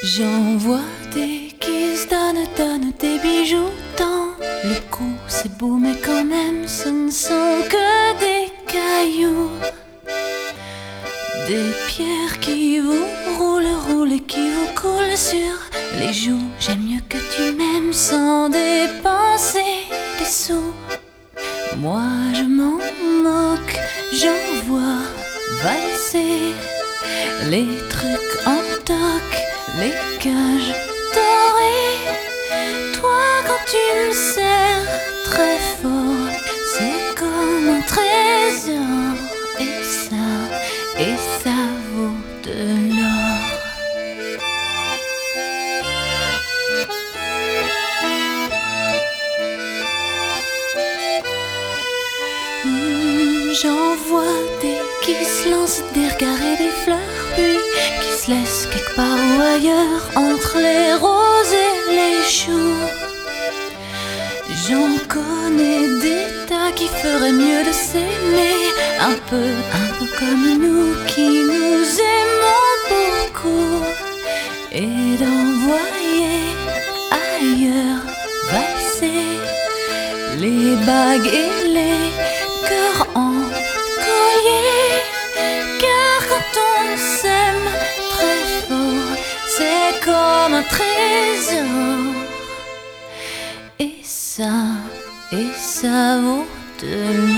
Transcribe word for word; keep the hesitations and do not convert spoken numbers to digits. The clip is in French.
J'en vois des qui se donnent, donnent des bijoux dans le cou. C'est beau mais quand même ce ne sont que des cailloux. Des pierres qui vous roulent, roulent et qui vous coulent sur les joues. J'aime mieux que tu m'aimes sans dépenser des sous. Moi je m'en moque, j'en vois valser les trucs en toc, les cages dorées. Toi quand tu me serres très fort, c'est comme un trésor. Et ça, et ça vaut de l'or. Mmh, j'en vois des qui se lancent des regards et des fleurs, puis qui se laissent quelque part ou ailleurs entre les roses et les choux. J'en connais des tas qui feraient mieux de s'aimer un peu, un peu comme nous qui nous aimons beaucoup, et d'envoyer ailleurs valser les bagues et les cœurs en collier. Car quand on s'aime très fort, c'est comme un trésor. Et ça, et ça vaut de